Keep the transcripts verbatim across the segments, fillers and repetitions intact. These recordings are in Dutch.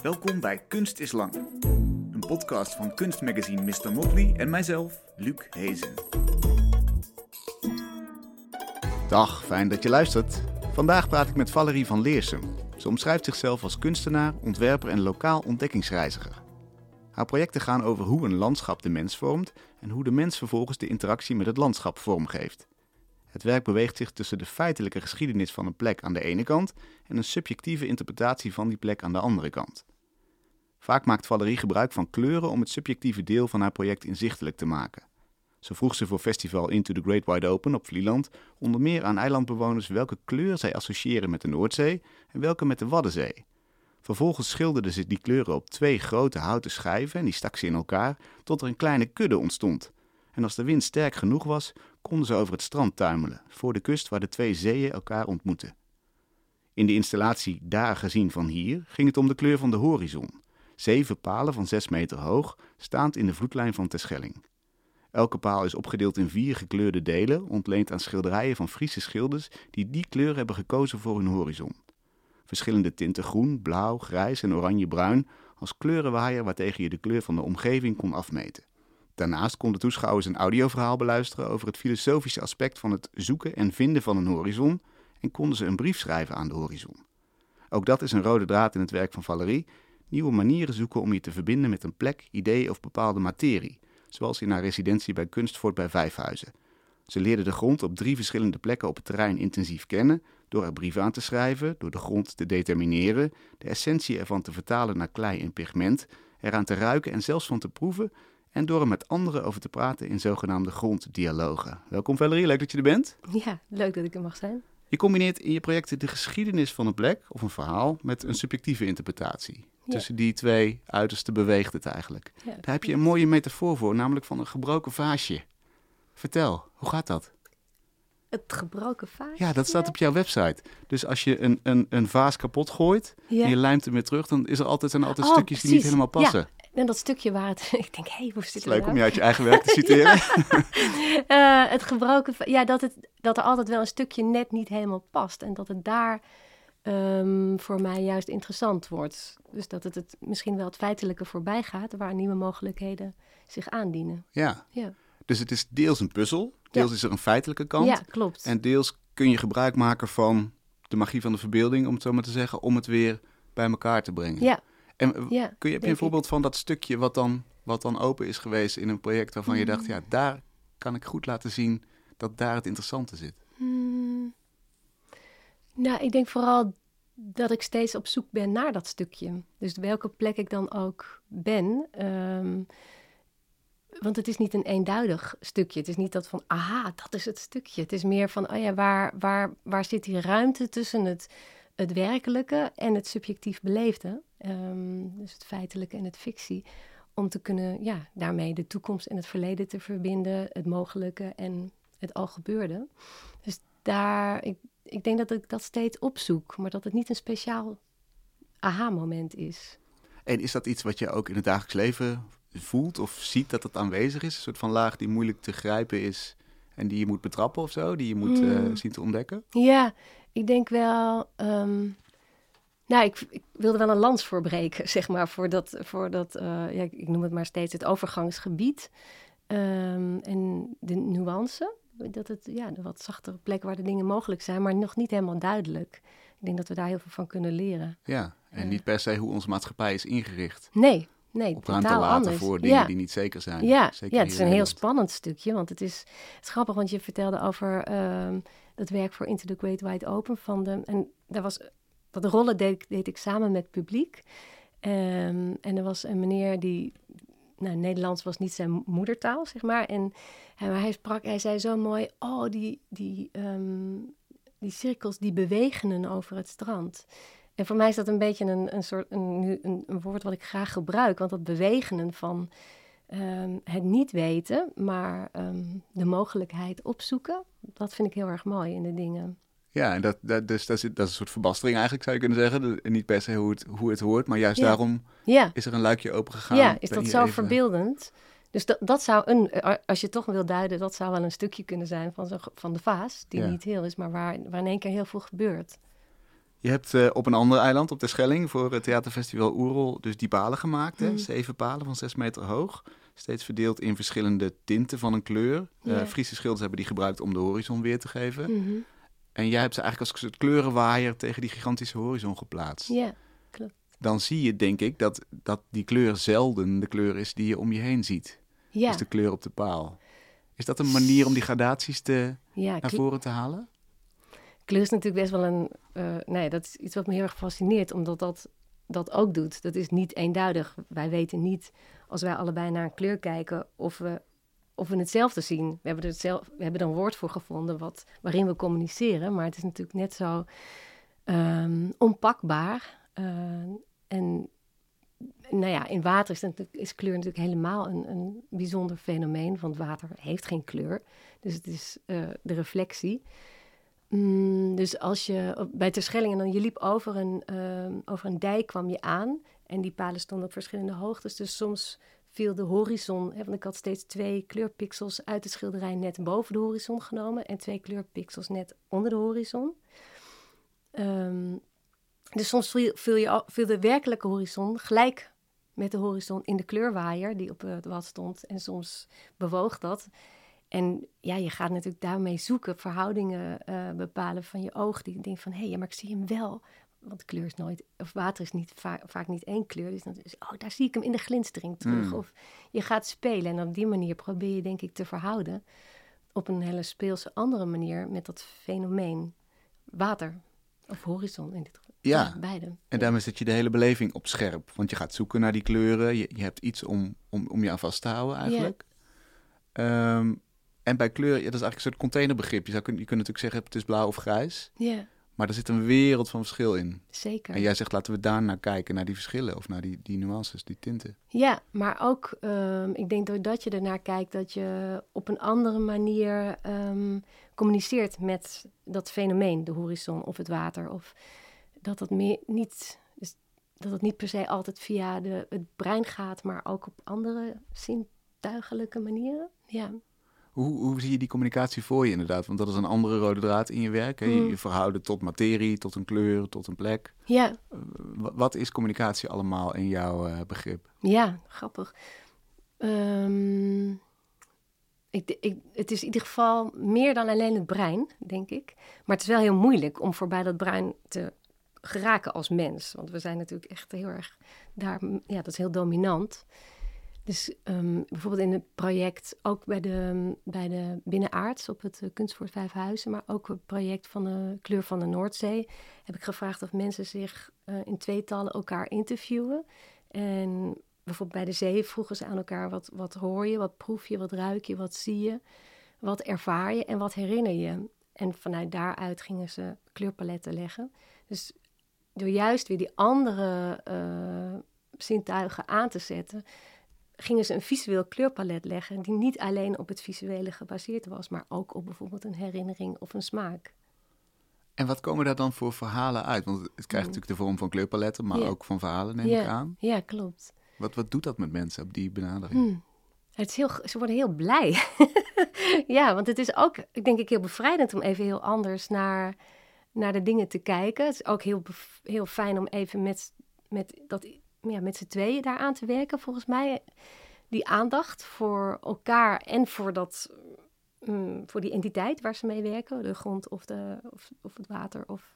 Welkom bij Kunst is Lang. Een podcast van kunstmagazine mister Motley en mijzelf, Luc Hezen. Dag, fijn dat je luistert. Vandaag praat ik met Valerie van Leersum. Ze omschrijft zichzelf als kunstenaar, ontwerper en lokaal ontdekkingsreiziger. Haar projecten gaan over hoe een landschap de mens vormt en hoe de mens vervolgens de interactie met het landschap vormgeeft. Het werk beweegt zich tussen de feitelijke geschiedenis van een plek aan de ene kant en een subjectieve interpretatie van die plek aan de andere kant. Vaak maakt Valerie gebruik van kleuren om het subjectieve deel van haar project inzichtelijk te maken. Zo vroeg ze voor festival Into the Great Wide Open op Vlieland onder meer aan eilandbewoners welke kleur zij associëren met de Noordzee en welke met de Waddenzee. Vervolgens schilderden ze die kleuren op twee grote houten schijven en die stak ze in elkaar tot er een kleine kudde ontstond. En als de wind sterk genoeg was, konden ze over het strand tuimelen, voor de kust waar de twee zeeën elkaar ontmoeten. In de installatie Daar gezien van hier ging het om de kleur van de horizon. Zeven palen van zes meter hoog, staand in de vloedlijn van Terschelling. Elke paal is opgedeeld in vier gekleurde delen, ontleend aan schilderijen van Friese schilders die die kleur hebben gekozen voor hun horizon. Verschillende tinten groen, blauw, grijs en oranje-bruin als kleurenwaaier waartegen je de kleur van de omgeving kon afmeten. Daarnaast konden toeschouwers een audioverhaal beluisteren over het filosofische aspect van het zoeken en vinden van een horizon en konden ze een brief schrijven aan de horizon. Ook dat is een rode draad in het werk van Valerie, nieuwe manieren zoeken om je te verbinden met een plek, idee of bepaalde materie, zoals in haar residentie bij Kunstfort bij Vijfhuizen. Ze leerde de grond op drie verschillende plekken op het terrein intensief kennen, door er brieven aan te schrijven, door de grond te determineren, de essentie ervan te vertalen naar klei en pigment, eraan te ruiken en zelfs van te proeven, en door er met anderen over te praten in zogenaamde gronddialogen. Welkom Valerie, leuk dat je er bent. Ja, leuk dat ik er mag zijn. Je combineert in je projecten de geschiedenis van een plek of een verhaal met een subjectieve interpretatie. Ja. Tussen die twee uiterste beweegt het eigenlijk. Ja, Daar heb je een mooie metafoor voor, namelijk van een gebroken vaasje. Vertel, hoe gaat dat? Het gebroken vaasje? Ja, dat staat op jouw website. Dus als je een, een, een vaas kapot gooit ja. en je lijmt hem weer terug, dan is er altijd, zijn er altijd oh, stukjes precies. die niet helemaal passen. Ja. En dat stukje waar het... Ik denk, hé, hey, hoe zit het? Het is leuk om je uit je eigen werk te citeren. ja. uh, het gebroken... Ja, dat, het, dat er altijd wel een stukje net niet helemaal past. En dat het daar um, voor mij juist interessant wordt. Dus dat het, het misschien wel het feitelijke voorbij gaat, waar nieuwe mogelijkheden zich aandienen. Ja. ja. Dus het is deels een puzzel. Deels ja. is er een feitelijke kant. Ja, klopt. En deels kun je gebruik maken van de magie van de verbeelding, om het zo maar te zeggen, om het weer bij elkaar te brengen. Ja. En ja, kun je, heb je een voorbeeld ik. van dat stukje wat dan, wat dan open is geweest in een project waarvan mm. je dacht, ja, daar kan ik goed laten zien dat daar het interessante zit? Mm. Nou, ik denk vooral dat ik steeds op zoek ben naar dat stukje. Dus welke plek ik dan ook ben. Um, want het is niet een eenduidig stukje. Het is niet dat van, aha, dat is het stukje. Het is meer van, oh ja, waar, waar, waar zit die ruimte tussen het, het werkelijke en het subjectief beleefde? Um, dus het feitelijke en het fictie, om te kunnen, ja, daarmee de toekomst en het verleden te verbinden, het mogelijke en het al gebeurde. Dus daar, ik, ik denk dat ik dat steeds opzoek, maar dat het niet een speciaal aha-moment is. En is dat iets wat je ook in het dagelijks leven voelt of ziet dat het aanwezig is? Een soort van laag die moeilijk te grijpen is en die je moet betrappen of zo, die je moet mm. uh, zien te ontdekken? Ja, ik denk wel... Um, Nou, ik, ik wilde wel een lans voorbreken, zeg maar, voor dat, voor dat uh, ja, ik noem het maar steeds het overgangsgebied. Um, en de nuance, dat het, ja, de wat zachtere plek waar de dingen mogelijk zijn, maar nog niet helemaal duidelijk. Ik denk dat we daar heel veel van kunnen leren. Ja, en uh, niet per se hoe onze maatschappij is ingericht. Nee, nee, op totaal ruimte laten anders. voor dingen ja. die niet zeker zijn. Ja, zeker ja het is een heel Nederland. spannend stukje, want het is, het is grappig, want je vertelde over um, het werk voor Into the Great Wide Open van de, en daar was... De rollen deed, deed ik samen met het publiek. Um, en er was een meneer die... Nou, Nederlands was niet zijn moedertaal, zeg maar. En, en hij sprak, hij zei zo mooi... Oh, die, die, um, die cirkels die bewegen over het strand. En voor mij is dat een beetje een, een soort... Een, een, een woord wat ik graag gebruik. Want dat bewegenen van um, het niet weten... maar um, de mogelijkheid opzoeken... dat vind ik heel erg mooi in de dingen... Ja, en dat, dat, dus, dat, is, dat is een soort verbastering eigenlijk, zou je kunnen zeggen. En niet per se hoe het, hoe het hoort, maar juist ja. daarom ja. is er een luikje open gegaan. Ja, is dat zo even... verbeeldend. Dus dat, dat zou een, als je het toch wil duiden, dat zou wel een stukje kunnen zijn van, zo, van de vaas, die ja. niet heel is, maar waar, waar in één keer heel veel gebeurt. Je hebt uh, op een ander eiland, op Terschelling, voor het theaterfestival Oerol dus die palen gemaakt. Hè? Mm. Zeven palen van zes meter hoog. Steeds verdeeld in verschillende tinten van een kleur. Yeah. Uh, Friese schilders hebben die gebruikt om de horizon weer te geven. Mm-hmm. En jij hebt ze eigenlijk als een soort kleurenwaaier tegen die gigantische horizon geplaatst. Ja, yeah, klopt. Dan zie je, denk ik, dat, dat die kleur zelden de kleur is die je om je heen ziet. Ja. Dus de kleur op de paal. Is dat een manier om die gradaties te, ja, naar voren te halen? Kleur is natuurlijk best wel een... Uh, nee, dat is iets wat me heel erg fascineert, omdat dat, dat ook doet. Dat is niet eenduidig. Wij weten niet, als wij allebei naar een kleur kijken, of we, of we hetzelfde zien. We hebben, er zelf, we hebben er een woord voor gevonden wat, waarin we communiceren, maar het is natuurlijk net zo um, onpakbaar. Uh, en nou ja, in water is, het, is kleur natuurlijk helemaal een, een bijzonder fenomeen, want water heeft geen kleur. Dus het is uh, de reflectie. Mm, dus als je bij Terschelling en dan je liep over een, uh, over een dijk, kwam je aan. En die palen stonden op verschillende hoogtes. Dus soms viel de horizon, hè, want ik had steeds twee kleurpixels uit de schilderij net boven de horizon genomen. En twee kleurpixels net onder de horizon. Um, dus soms viel, viel, je, viel de werkelijke horizon gelijk met de horizon in de kleurwaaier die op het wat stond. En soms bewoog dat. En ja, je gaat natuurlijk daarmee zoeken, verhoudingen uh, bepalen van je oog. Die denkt van, hé, hey, ja, maar ik zie hem wel. Want kleur is nooit, of water is niet, va- vaak niet één kleur. Dus dan is, oh, daar zie ik hem in de glinstering terug. Mm. Of je gaat spelen en op die manier probeer je, denk ik, te verhouden. Op een hele speelse andere manier met dat fenomeen water. Of horizon in dit geval. Ja, ja, beide. En daarmee zet je de hele beleving op scherp. Want je gaat zoeken naar die kleuren. Je, je hebt iets om, om, om je aan vast te houden eigenlijk. Ja. Um, en bij kleur, ja, dat is eigenlijk een soort containerbegrip. Je, zou kun, je kunt natuurlijk zeggen, het is blauw of grijs. Ja. Maar er zit een wereld van verschil in. Zeker. En jij zegt, laten we daar naar kijken, naar die verschillen. Of naar die, die nuances, die tinten. Ja, maar ook, um, ik denk doordat je ernaar kijkt, dat je op een andere manier um, communiceert met dat fenomeen, de horizon of het water. Of dat dat meer niet, dus dat het niet per se altijd via de, het brein gaat, maar ook op andere zintuigelijke manieren. Ja. Hoe, hoe zie je die communicatie voor je inderdaad? Want dat is een andere rode draad in je werk. Hè? Je, Mm. je verhouden tot materie, tot een kleur, tot een plek. Ja. Uh, wat is communicatie allemaal in jouw uh, begrip? Ja, grappig. Um, ik, ik, het is in ieder geval meer dan alleen het brein, denk ik. Maar het is wel heel moeilijk om voorbij dat brein te geraken als mens. Want we zijn natuurlijk echt heel erg daar... Ja, dat is heel dominant. Dus um, bijvoorbeeld in het project, ook bij de, bij de Binnenaards op het uh, Kunstvoort Vijfhuizen, maar ook het project van de Kleur van de Noordzee, heb ik gevraagd of mensen zich uh, in tweetallen elkaar interviewen. En bijvoorbeeld bij de zee vroegen ze aan elkaar, wat, wat hoor je, wat proef je, wat ruik je, wat zie je, wat ervaar je en wat herinner je. En vanuit daaruit gingen ze kleurpaletten leggen. Dus door juist weer die andere uh, zintuigen aan te zetten, gingen ze een visueel kleurpalet leggen die niet alleen op het visuele gebaseerd was, maar ook op bijvoorbeeld een herinnering of een smaak. En wat komen daar dan voor verhalen uit? Want het krijgt mm. natuurlijk de vorm van kleurpaletten, maar ja. ook van verhalen, neem ja. ik aan. Ja, klopt. Wat, wat doet dat met mensen op die benadering? Mm. Het is heel, ze worden heel blij. Ja, want het is ook, ik denk ik, heel bevrijdend om even heel anders naar, naar de dingen te kijken. Het is ook heel, heel fijn om even met, met dat... Ja, met z'n tweeën daaraan te werken, volgens mij. Die aandacht voor elkaar en voor, dat, um, voor die entiteit waar ze mee werken. De grond of, de, of, of het water. Of,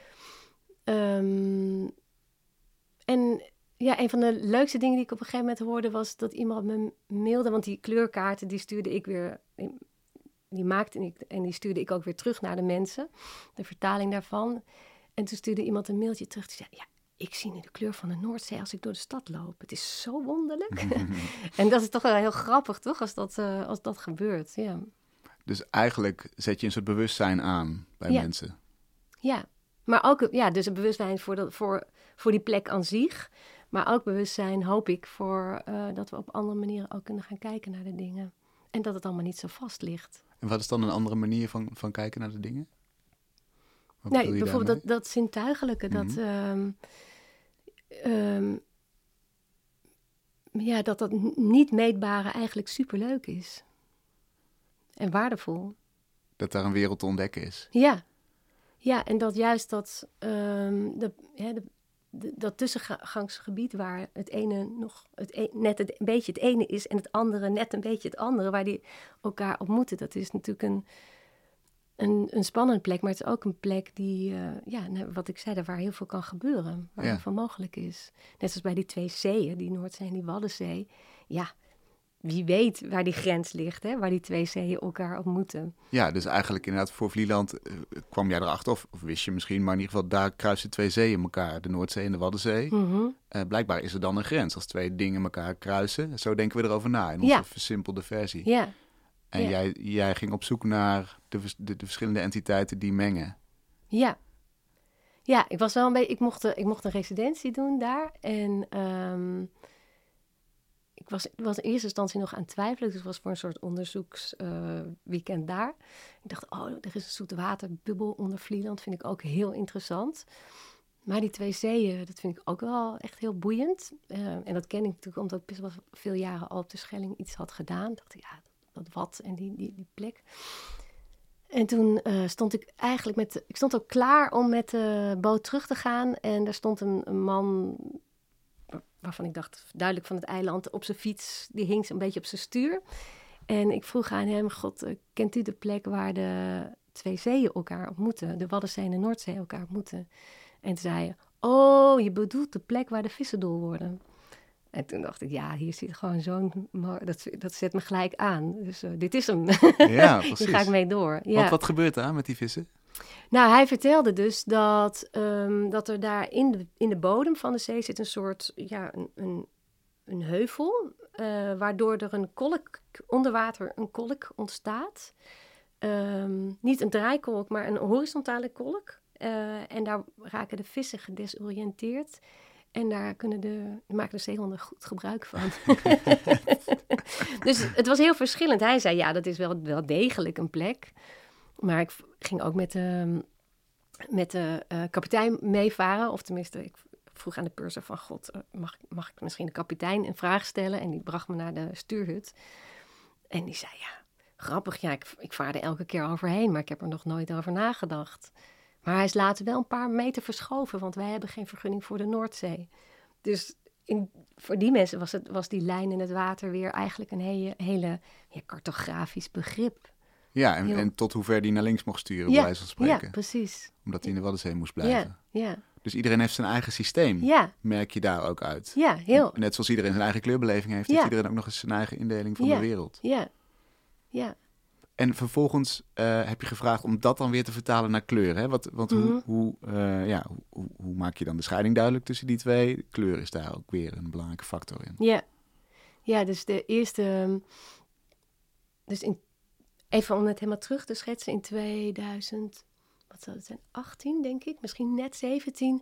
um, en ja, een van de leukste dingen die ik op een gegeven moment hoorde was dat iemand me mailde. Want die kleurkaarten, die stuurde ik weer... Die maakte ik en die stuurde ik ook weer terug naar de mensen. De vertaling daarvan. En toen stuurde iemand een mailtje terug. Die zei, ja, ik zie nu de kleur van de Noordzee als ik door de stad loop. Het is zo wonderlijk. En dat is toch wel heel grappig, toch? Als dat, uh, als dat gebeurt, ja. Dus eigenlijk zet je een soort bewustzijn aan bij ja. mensen. Ja, maar ook ja, dus een bewustzijn voor, dat, voor, voor die plek aan zich. Maar ook bewustzijn, hoop ik, voor uh, dat we op andere manieren ook kunnen gaan kijken naar de dingen. En dat het allemaal niet zo vast ligt. En wat is dan een andere manier van, van kijken naar de dingen? Wat nee, bijvoorbeeld dat, dat zintuigelijke, mm-hmm. dat... Um, Um, ja, dat dat niet meetbare eigenlijk superleuk is. En waardevol. Dat daar een wereld te ontdekken is. Ja. Ja, en dat juist dat, um, de, hè, de, de, dat tussengangsgebied waar het ene nog het e- net het, een beetje het ene is en het andere net een beetje het andere, waar die elkaar ontmoeten, dat is natuurlijk een, een, een spannende plek, maar het is ook een plek die, uh, ja, wat ik zei, daar waar heel veel kan gebeuren, waar Ja. heel veel mogelijk is. Net zoals bij die twee zeeën, die Noordzee en die Waddenzee. Ja, wie weet waar die grens ligt, hè? Waar die twee zeeën elkaar ontmoeten. Ja, dus eigenlijk inderdaad voor Vlieland uh, kwam jij erachter, of, of wist je misschien, maar in ieder geval daar kruisen twee zeeën elkaar, de Noordzee en de Waddenzee. Mm-hmm. Uh, blijkbaar is er dan een grens als twee dingen elkaar kruisen. Zo denken we erover na in onze ja. versimpelde versie. Ja. En ja. jij, jij ging op zoek naar de, de, de verschillende entiteiten die mengen. Ja. Ja, ik was wel een beetje, ik mocht, ik mocht een residentie doen daar en um, ik was, ik was in eerste instantie nog aan het twijfelen. Dus het was voor een soort onderzoeksweekend uh, daar. Ik dacht, oh, er is een zoetwaterbubbel onder Vlieland. Vind ik ook heel interessant. Maar die twee zeeën, dat vind ik ook wel echt heel boeiend. Uh, en dat ken ik natuurlijk omdat ik best wel veel jaren al op de Schelling iets had gedaan. Ik dacht, ja, dat wat en die, die, die plek. En toen uh, stond ik eigenlijk met... Ik stond ook klaar om met de boot terug te gaan. En daar stond een, een man... waarvan ik dacht, duidelijk van het eiland, op zijn fiets. Die hing een beetje op zijn stuur. En ik vroeg aan hem, god, uh, kent u de plek waar de twee zeeën elkaar ontmoeten? De Waddenzee en de Noordzee elkaar ontmoeten. En toen zei hij, oh, je bedoelt de plek waar de vissen dol worden. En toen dacht ik, ja, hier zit gewoon zo'n... Dat, dat zet me gelijk aan. Dus uh, dit is hem. Ja, precies. Hier ga ik mee door. Ja. Wat, wat gebeurt daar met die vissen? Nou, hij vertelde dus dat, um, dat er daar in de, in de bodem van de zee zit een soort, ja, een, een, een heuvel, uh, waardoor er een kolk, onder water een kolk ontstaat. Um, niet een draaikolk, maar een horizontale kolk. Uh, en daar raken de vissen gedesoriënteerd. En daar kunnen de, maken de zeehonden goed gebruik van. Dus het was heel verschillend. Hij zei, ja, dat is wel, wel degelijk een plek. Maar ik ging ook met de, met de uh, kapitein meevaren. Of tenminste, ik vroeg aan de purser van... God, uh, mag, mag ik misschien de kapitein een vraag stellen? En die bracht me naar de stuurhut. En die zei, ja, grappig. Ja, ik, ik vaar er elke keer overheen. Maar ik heb er nog nooit over nagedacht. Maar hij is later wel een paar meter verschoven. Want wij hebben geen vergunning voor de Noordzee. Dus in, voor die mensen was, het, was die lijn in het water weer eigenlijk een hele, hele ja, cartografisch begrip. Ja, en, Heel... en tot hoe ver die naar links mocht sturen, bij ja, wijze van spreken. Ja, precies. Omdat hij in de Waddenzee moest blijven. Ja, ja. Dus iedereen heeft zijn eigen systeem, ja. merk je daar ook uit. Ja, heel. Net zoals iedereen zijn eigen kleurbeleving heeft, ja. heeft iedereen ook nog eens zijn eigen indeling van ja. de wereld. Ja, ja. En vervolgens uh, heb je gevraagd om dat dan weer te vertalen naar kleur. Hè? Wat, want mm-hmm. hoe, hoe, uh, ja, hoe, hoe maak je dan de scheiding duidelijk tussen die twee? Kleur is daar ook weer een belangrijke factor in. Ja, ja, dus de eerste... Dus in, even om het helemaal terug te schetsen, in tweeduizend, wat zou het zijn, achttien denk ik, misschien net zeventien.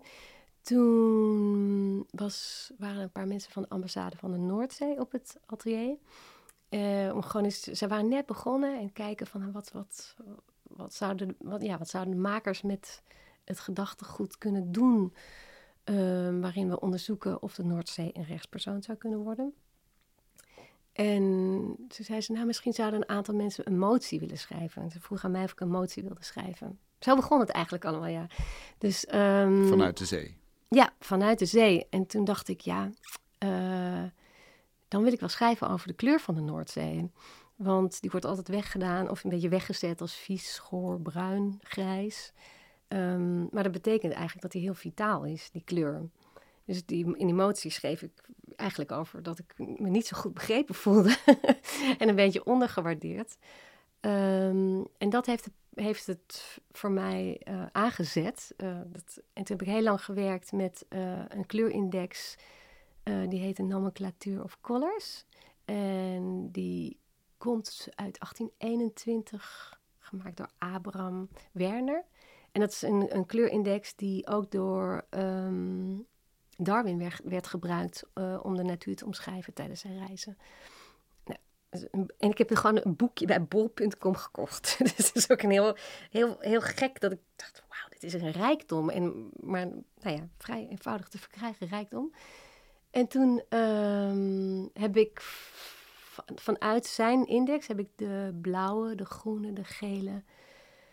Toen was, waren een paar mensen van de ambassade van de Noordzee op het atelier. Uh, om gewoon eens, ze waren net begonnen en kijken van wat, wat, wat, zouden, wat, ja, wat zouden de makers met het gedachtegoed kunnen doen. Uh, waarin we onderzoeken of de Noordzee een rechtspersoon zou kunnen worden. En toen zei ze, nou misschien zouden een aantal mensen een motie willen schrijven. En ze vroeg aan mij of ik een motie wilde schrijven. Zo begon het eigenlijk allemaal, ja. Dus, um, vanuit de zee? Ja, vanuit de zee. En toen dacht ik, ja... Uh, dan wil ik wel schrijven over de kleur van de Noordzee. Want die wordt altijd weggedaan of een beetje weggezet als vies, schoor, bruin, grijs. Um, maar dat betekent eigenlijk dat die heel vitaal is, die kleur. Dus die, in die motie schreef ik eigenlijk over dat ik me niet zo goed begrepen voelde. En een beetje ondergewaardeerd. Um, en dat heeft, heeft het voor mij uh, aangezet. Uh, dat, en toen heb ik heel lang gewerkt met uh, een kleurindex... Uh, die heet de Nomenclature of Colors. En die komt uit achttien eenentwintig, gemaakt door Abraham Werner. En dat is een, een kleurindex die ook door um, Darwin werd, werd gebruikt uh, om de natuur te omschrijven tijdens zijn reizen. Nou, en ik heb er gewoon een boekje bij bol punt com gekocht. Dus het is ook een heel, heel, heel gek dat ik dacht, wauw, dit is een rijkdom. En, maar nou ja, vrij eenvoudig te verkrijgen rijkdom. En toen um, heb ik v- vanuit zijn index heb ik de blauwe, de groene, de gele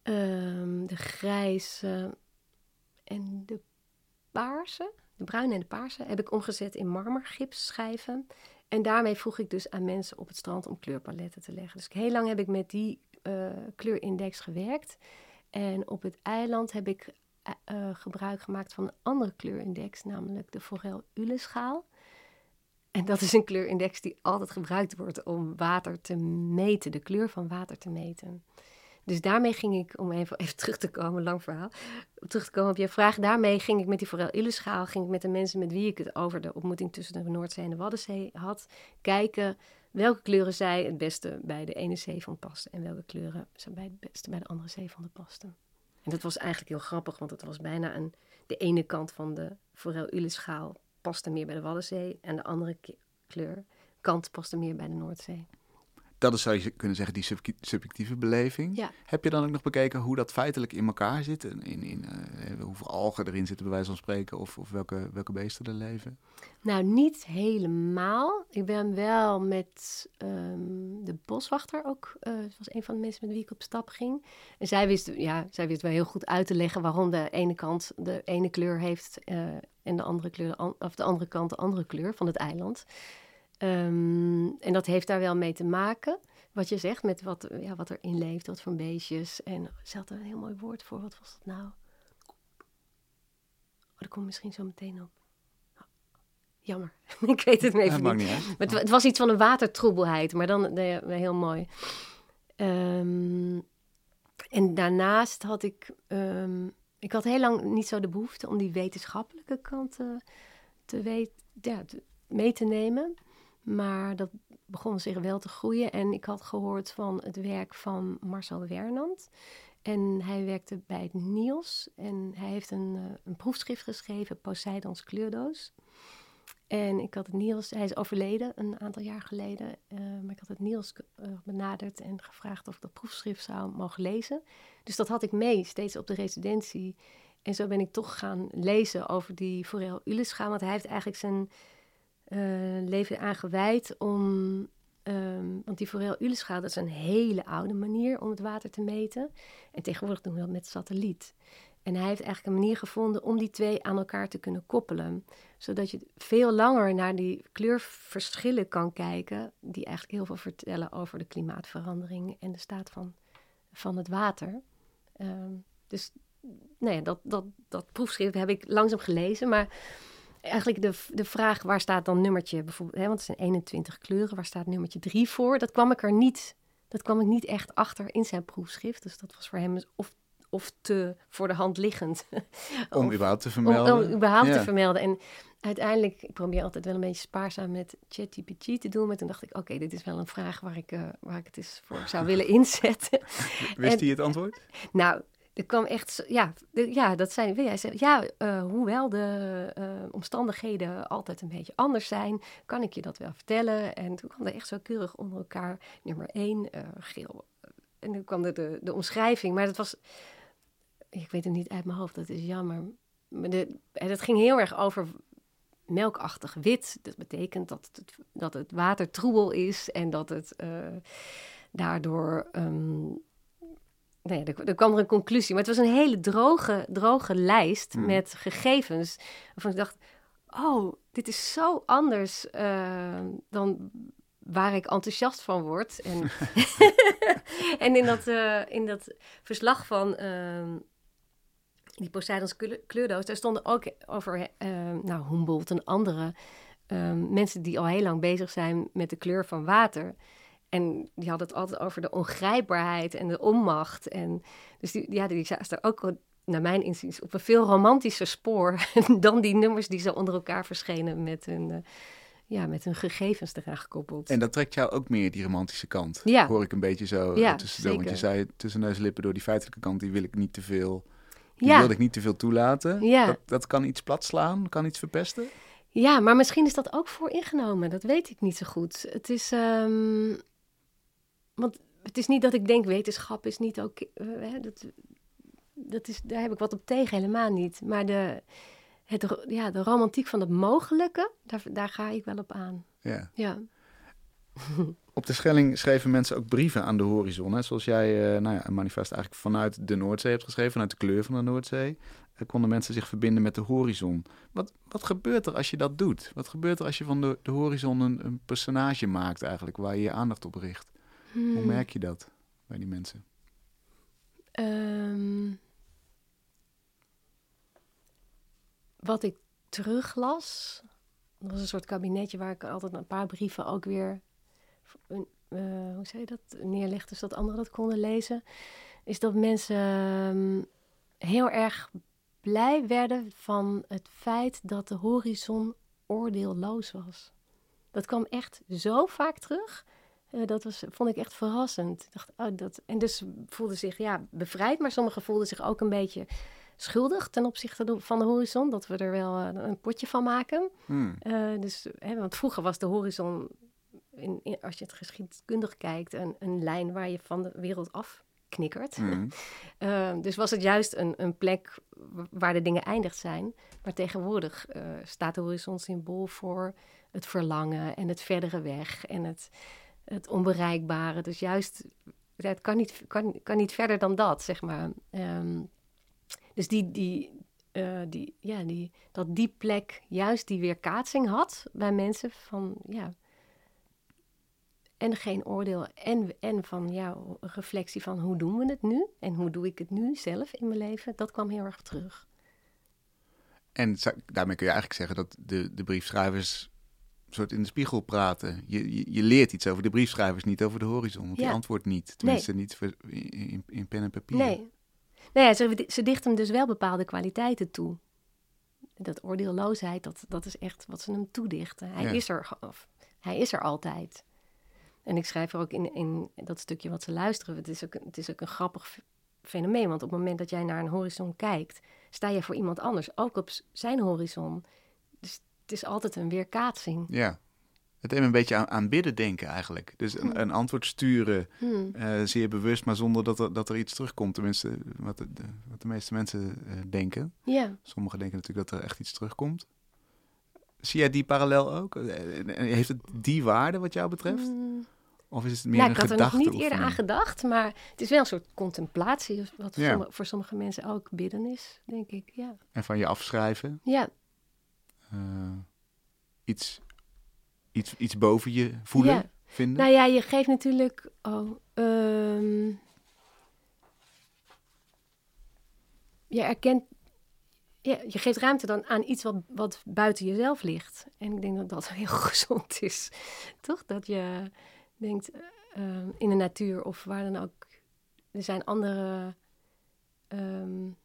Um, de grijze en de paarse, de bruine en de paarse, heb ik omgezet in marmergipsschijven. En daarmee vroeg ik dus aan mensen op het strand om kleurpaletten te leggen. Dus heel lang heb ik met die uh, kleurindex gewerkt. En op het eiland heb ik uh, gebruik gemaakt van een andere kleurindex, namelijk de Forel-Uhle-schaal. En dat is een kleurindex die altijd gebruikt wordt om water te meten, de kleur van water te meten. Dus daarmee ging ik, om even, even terug te komen, lang verhaal, terug te komen op je vraag. Daarmee ging ik met die Forel-Uhle-schaal, ging ik met de mensen met wie ik het over de ontmoeting tussen de Noordzee en de Waddenzee had, kijken welke kleuren zij het beste bij de ene zeevond pasten en welke kleuren zij bij het beste bij de andere zeevonden pasten. En dat was eigenlijk heel grappig, want het was bijna een, de ene kant van de Forel-Uhle-schaal paste meer bij de Waddenzee en de andere kleur kant paste meer bij de Noordzee. Dat is, zou je kunnen zeggen, die sub- subjectieve beleving. Ja. Heb je dan ook nog bekeken hoe dat feitelijk in elkaar zit? In, in, in, uh, hoeveel algen erin zitten, bij wijze van spreken, of, of welke, welke beesten er leven? Nou, niet helemaal. Ik ben wel met um, de boswachter ook, uh, dat was een van de mensen met wie ik op stap ging. En zij wist, ja, zij wist wel heel goed uit te leggen waarom de ene kant de ene kleur heeft uh, en de andere kleur, de an- of de andere kant de andere kleur van het eiland. Um, en dat heeft daar wel mee te maken, wat je zegt, met wat, ja, wat erin leeft, wat voor beestjes. En ze had er een heel mooi woord voor, wat was dat nou? Oh, dat komt misschien zo meteen op. Oh, jammer, ik weet het even ja, niet. niet Maar het, het was iets van een watertroebelheid, maar dan nee, heel mooi. Um, en daarnaast had ik, um, ik had heel lang niet zo de behoefte om die wetenschappelijke kant uh, te weet, ja, te, mee te nemen. Maar dat begon zich wel te groeien. En ik had gehoord van het werk van Marcel Wernand. En hij werkte bij het N I O S. En hij heeft een, uh, een proefschrift geschreven, Poseidons kleurdoos. En ik had het N I O S, hij is overleden een aantal jaar geleden. Uh, maar ik had het N I O S uh, benaderd en gevraagd of ik dat proefschrift zou mogen lezen. Dus dat had ik mee, steeds op de residentie. En zo ben ik toch gaan lezen over die Forel-Uhle-schaal. Want hij heeft eigenlijk zijn Uh, leven aangewijd om, um, want die Forel-Uhle-schaal, dat is een hele oude manier om het water te meten. En tegenwoordig doen we dat met satelliet. En hij heeft eigenlijk een manier gevonden om die twee aan elkaar te kunnen koppelen. Zodat je veel langer naar die kleurverschillen kan kijken, die eigenlijk heel veel vertellen over de klimaatverandering en de staat van, van het water. Um, dus nou ja, dat, dat, dat proefschrift heb ik langzaam gelezen, maar eigenlijk de, de vraag, waar staat dan nummertje bijvoorbeeld, hè, want het zijn eenentwintig kleuren, waar staat nummertje drie voor? Dat kwam ik er niet, dat kwam ik niet echt achter in zijn proefschrift. Dus dat was voor hem of, of te voor de hand liggend. Om of, überhaupt te vermelden. Om, om überhaupt ja. te vermelden. En uiteindelijk, ik probeer altijd wel een beetje spaarzaam met ChatGPT te doen. Maar toen dacht ik, oké, okay, dit is wel een vraag waar ik, uh, waar ik het eens voor zou willen inzetten. Wist hij het antwoord? Nou, er kwam echt, ja, de, ja dat zijn, wil jij zeggen, ja, uh, hoewel de uh, omstandigheden altijd een beetje anders zijn, kan ik je dat wel vertellen. En toen kwam er echt zo keurig onder elkaar nummer één, uh, geel. En toen kwam er de, de omschrijving, maar dat was, ik weet het niet uit mijn hoofd, dat is jammer. Maar de, het ging heel erg over melkachtig wit. Dat betekent dat het, dat het water troebel is en dat het uh, daardoor... Um, Nee, er, er kwam er een conclusie. Maar het was een hele droge, droge lijst mm. met gegevens. Waarvan ik dacht, oh, dit is zo anders uh, dan waar ik enthousiast van word. En, en in, dat, uh, in dat verslag van uh, die Poseidons kleurdoos, daar stonden ook over uh, nou, Humboldt en andere uh, mensen die al heel lang bezig zijn met de kleur van water. En die hadden het altijd over de ongrijpbaarheid en de onmacht. En dus die, ja, die zaten er ook, naar mijn inziens, op een veel romantischer spoor dan die nummers die zo onder elkaar verschenen met hun, uh, ja, met hun gegevens eraan gekoppeld. En dat trekt jou ook meer, die romantische kant. Ja. Hoor ik een beetje zo ja, tussendoor. Want je zei tussen neus en lippen door die feitelijke kant, die wil ik niet te veel, die ja. wilde ik niet te veel toelaten. Ja. Dat, dat kan iets plat slaan, kan iets verpesten. Ja, maar misschien is dat ook voor ingenomen. Dat weet ik niet zo goed. Het is... Um... Want het is niet dat ik denk, wetenschap is niet ook... Uh, dat, dat is, daar heb ik wat op tegen, helemaal niet. Maar de, het, ja, de romantiek van het mogelijke, daar, daar ga ik wel op aan. Ja. ja. Op de Schelling schreven mensen ook brieven aan de horizon. Hè? Zoals jij uh, nou ja, een manifest eigenlijk vanuit de Noordzee hebt geschreven, vanuit de kleur van de Noordzee. Uh, konden mensen zich verbinden met de horizon. Wat, wat gebeurt er als je dat doet? Wat gebeurt er als je van de, de horizon een, een personage maakt eigenlijk, waar je je aandacht op richt? Hmm. Hoe merk je dat bij die mensen? Um, wat ik teruglas, dat was een soort kabinetje waar ik altijd een paar brieven ook weer, uh, hoe zei je dat, neerlegde, zodat anderen dat konden lezen, is dat mensen um, heel erg blij werden van het feit dat de horizon oordeelloos was. Dat kwam echt zo vaak terug. Uh, dat was, vond ik echt verrassend. Ik dacht, oh, dat, en dus voelden zich ja, bevrijd, maar sommigen voelden zich ook een beetje schuldig ten opzichte van de horizon. Dat we er wel uh, een potje van maken. Hmm. Uh, dus, hè, want vroeger was de horizon, in, in, als je het geschiedkundig kijkt, een, een lijn waar je van de wereld afknikkert. Hmm. uh, dus was het juist een, een plek waar de dingen eindigd zijn. Maar tegenwoordig uh, staat de horizon symbool voor het verlangen en het verdere weg en het... Het onbereikbare. Dus juist, het kan niet, kan, kan niet verder dan dat, zeg maar. Um, dus die, die, uh, die, ja, die, dat die plek juist die weerkaatsing had bij mensen van, ja... En geen oordeel en, en van, ja, een reflectie van hoe doen we het nu? En hoe doe ik het nu zelf in mijn leven? Dat kwam heel erg terug. En daarmee kun je eigenlijk zeggen dat de, de briefschrijvers... soort in de spiegel praten. Je, je, je leert iets over de briefschrijvers, niet over de horizon. Want ja. Die antwoordt niet. Tenminste, nee. niet voor, in, in pen en papier. Nee. Nou ja, ze, ze dichten hem dus wel bepaalde kwaliteiten toe. Dat oordeelloosheid, dat, dat is echt wat ze hem toedichten. Hij, ja. is, er, of, hij is er altijd. En ik schrijf er ook in, in dat stukje wat ze luisteren. Het is, ook, het is ook een grappig fenomeen. Want op het moment dat jij naar een horizon kijkt... sta je voor iemand anders, ook op zijn horizon. Dus het is altijd een weerkaatsing. Ja, het heeft een beetje aan, aan bidden denken eigenlijk. Dus een, hmm. een antwoord sturen, hmm. uh, zeer bewust, maar zonder dat er, dat er iets terugkomt. Tenminste, wat de, de, wat de meeste mensen uh, denken. Ja. Sommigen denken natuurlijk dat er echt iets terugkomt. Zie jij die parallel ook? Heeft het die waarde wat jou betreft? Hmm. Of is het meer nou, een gedachte? Ik had er nog niet eerder aan oefening? gedacht, maar het is wel een soort contemplatie, wat ja. sommige, voor sommige mensen ook bidden is, denk ik. Ja. En van je afschrijven? Ja. Uh, iets, iets, iets boven je voelen, ja. vinden? Nou ja, je geeft natuurlijk... Oh, um, je erkent... Ja, je geeft ruimte dan aan iets wat, wat buiten jezelf ligt. En ik denk dat dat heel gezond is. Toch? Dat je denkt, uh, in de natuur of waar dan ook... Er zijn andere... Um,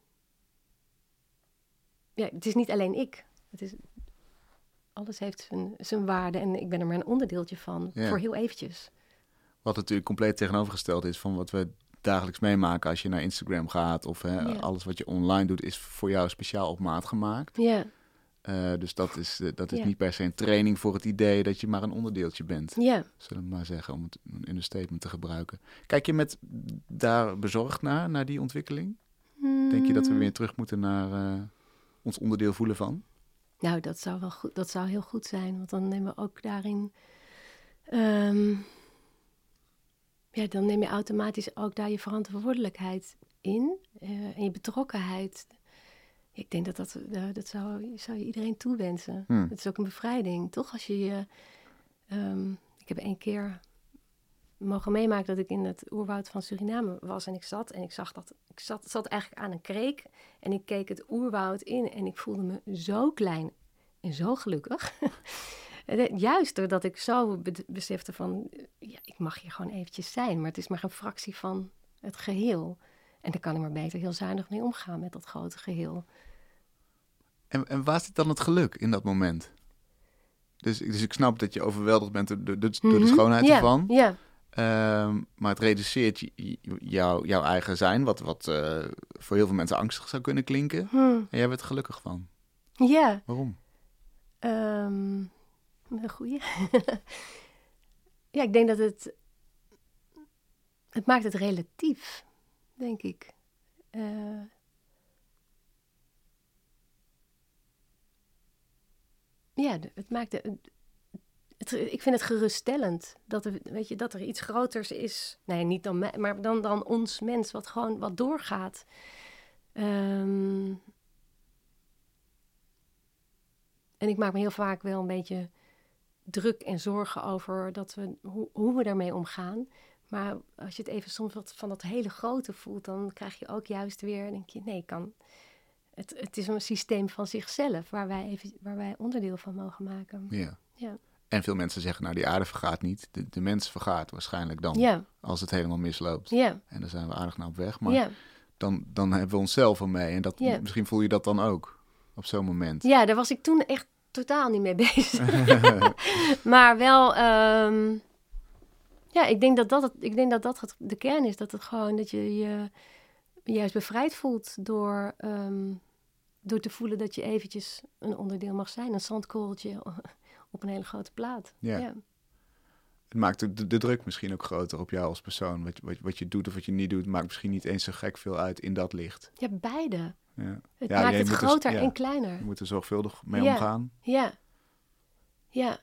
ja, het is niet alleen ik. Het is... Alles heeft zijn, zijn waarde en ik ben er maar een onderdeeltje van, ja. voor heel eventjes. Wat natuurlijk compleet tegenovergesteld is van wat we dagelijks meemaken als je naar Instagram gaat. Of hè, ja. alles wat je online doet is voor jou speciaal op maat gemaakt. Ja. Uh, dus dat is, uh, dat is ja. niet per se een training voor het idee dat je maar een onderdeeltje bent. Ja. Zullen we maar zeggen, om het in een statement te gebruiken. Kijk je met daar bezorgd naar, naar die ontwikkeling? Hmm. Denk je dat we weer terug moeten naar uh, ons onderdeel voelen van? Nou, dat zou wel goed, dat zou heel goed zijn, want dan nemen we ook daarin, um, ja, dan neem je automatisch ook daar je verantwoordelijkheid in uh, en je betrokkenheid. Ik denk dat dat, uh, dat zou, zou je iedereen toewensen. Hmm. Het is ook een bevrijding, toch? Als je je, um, ik heb één keer mogen meemaken dat ik in het oerwoud van Suriname was en ik zat en ik zag dat, ik zat, zat eigenlijk aan een kreek en ik keek het oerwoud in en ik voelde me zo klein en zo gelukkig. Juist doordat ik zo be- besefte van, ja, ik mag hier gewoon eventjes zijn, maar het is maar een fractie van het geheel. En daar kan ik maar beter heel zuinig mee omgaan met dat grote geheel. En, en waar zit dan het geluk in dat moment? Dus, dus ik snap dat je overweldigd bent door, door, door mm-hmm. de schoonheid ja, ervan. Ja. Um, maar het reduceert j- jou, jouw eigen zijn, wat, wat uh, voor heel veel mensen angstig zou kunnen klinken. Hmm. En jij bent er gelukkig van. Ja. Waarom? Um, een goeie. Ja, ik denk dat het... Het maakt het relatief, denk ik. Uh, ja, het maakt... De, het, ik vind het geruststellend dat er, weet je, dat er iets groters is. Nee, niet dan mij, maar dan, dan ons mens, wat gewoon wat doorgaat. Um, en ik maak me heel vaak wel een beetje druk en zorgen over dat we, hoe, hoe we daarmee omgaan. Maar als je het even soms wat van dat hele grote voelt, dan krijg je ook juist weer, denk je, nee, kan, het, het is een systeem van zichzelf waar wij, even, waar wij onderdeel van mogen maken. Ja. Ja. En veel mensen zeggen, nou, die aarde vergaat niet. De, de mens vergaat waarschijnlijk dan, ja. als het helemaal misloopt. Ja. En dan zijn we aardig naar op weg. Maar ja. dan, dan hebben we onszelf ermee. En dat, ja. misschien voel je dat dan ook op zo'n moment. Ja, daar was ik toen echt totaal niet mee bezig. Maar wel, um, ja, ik denk dat dat, het, ik denk dat dat het, de kern is. Dat het gewoon, dat je je juist bevrijd voelt door, um, door te voelen dat je eventjes een onderdeel mag zijn. Een zandkorreltje op een hele grote plaat. Ja. ja. Het maakt de, de druk misschien ook groter op jou als persoon. Wat, wat, wat je doet of wat je niet doet, maakt misschien niet eens zo gek veel uit in dat licht. Ja, beide. Ja. Het ja, maakt het groter er, ja, en kleiner. Je moet er zorgvuldig mee ja. omgaan. Ja. Ja.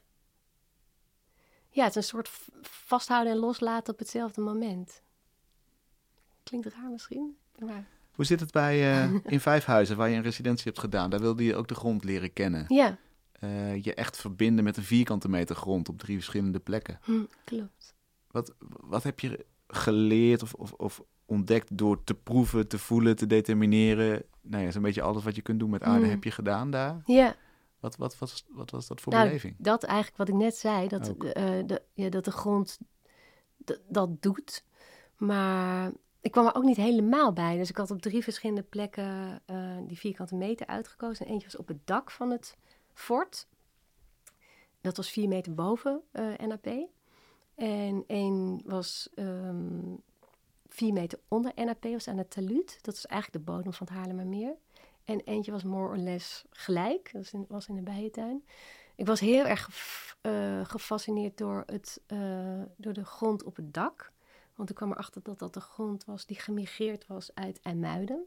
Ja, het is een soort vasthouden en loslaten op hetzelfde moment. Klinkt raar misschien, maar... Hoe zit het bij uh, in Vijfhuizen, waar je een residentie hebt gedaan? Daar wilde je ook de grond leren kennen. Ja. Uh, je echt verbinden met een vierkante meter grond op drie verschillende plekken. Hm, klopt. Wat, wat heb je geleerd of, of, of ontdekt door te proeven, te voelen, te determineren? Nou ja, zo'n beetje alles wat je kunt doen met aarde hm. heb je gedaan daar. Ja. Wat, wat, wat, wat was dat voor nou, beleving? Dat eigenlijk wat ik net zei, dat, uh, de, ja, dat de grond d- dat doet. Maar ik kwam er ook niet helemaal bij. Dus ik had op drie verschillende plekken uh, die vierkante meter uitgekozen. En eentje was op het dak van het fort. Dat was vier meter boven uh, N A P. En één was um, vier meter onder N A P, was aan het talud. Dat is eigenlijk de bodem van het Haarlemmermeer. En eentje was more or less gelijk. Dat was in, was in de bijentuin. Ik was heel erg gef, uh, gefascineerd door, het, uh, door de grond op het dak. Want ik kwam erachter dat dat de grond was die gemigreerd was uit IJmuiden.